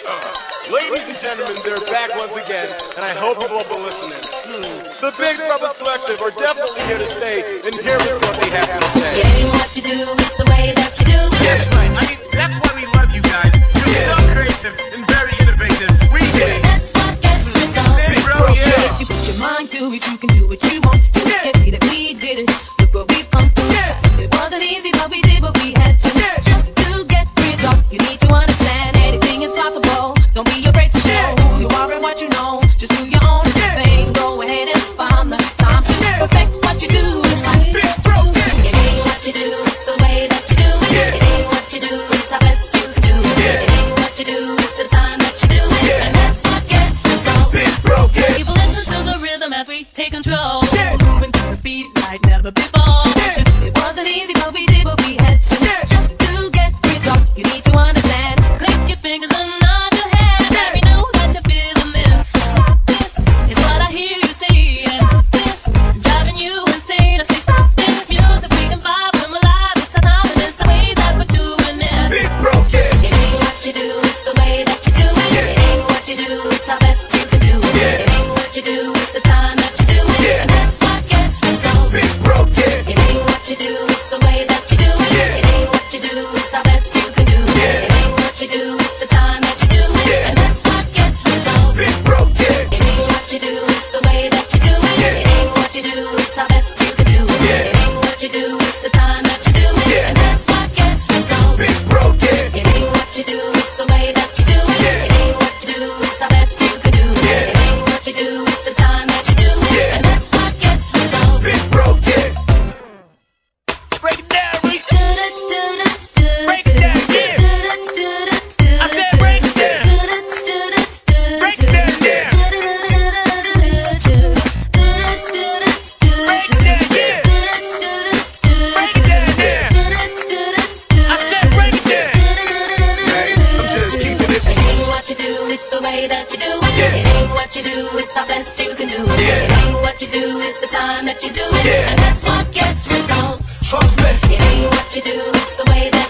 Ladies and gentlemen, they're back once again, and I hope you've all been listening. The Big Brothers Collective are definitely here to stay, and here is what they have to say. It ain't what you do, it's the way that you do it. Yes, right. I mean, that's why we love you guys. You're so creative and very innovative. We get it. That's what gets results. Big Bro, yeah. If you put your mind to it, you can do what you want. You can see that we did it. Look what we've come through. It wasn't easy, but we did what we had to. Just to get results, you need to understand anything is possible. Don't be afraid to show who you are and what you know. Just do your own thing. Go ahead and find the time to perfect what you do. It's like Big Bro, yeah. it ain't what you do, it's the way that you do it. It ain't what you do, it's how best you can do it. It ain't what you do, it's the time that you do it. And that's what gets results. Big Bro, yeah. People listen to the rhythm as we take control. Moving to the beat like never before. It wasn't easy, but we did what we had to. Just to get results, you need to understand. Click your fingers and nod your head. Let me know that you're feeling this. Stop this, It's what I hear you say. stop this. Driving you insane. I say stop this music. We can vibe when we're live. It's the time and it's the way that we're doing it. Big Bro, yeah. It ain't what you do, it's the way that you do it. It ain't what you do, it's how best you can do it. It ain't what you do, it's the time that you do it. And that's what gets results. Big Bro, yeah. It ain't what you do, it's the way that you do it. It ain't what you do, it's how best you can do it. It ain't what you do, it's the time that you do it. And that's what gets results. Big Bro, yeah. It ain't what you do, it's the way that you do it. It ain't what you do, it's how best you can do it. It ain't what you do, it's the time that you do it. And that's what gets results. Big Bro, yeah. It ain't what you do, it's the way that you do it. It ain't what you do, it's how best you can do it. It ain't what you do, it's the time that you do it. And that's what gets results. Big Bro, yeah. Break it down, Reese. Break it down, yeah. I said break it down. Break it down, yeah. Break it down, yeah. Break it down, yeah. I said break it down. Hey, I'm just keeping it. It ain't what you do, it's the way that you do it. It ain't what you do, it's how best you can do it. It ain't what you do, it's the time that you do it. And that's what gets results. Trust me. It ain't what you do, it's the way that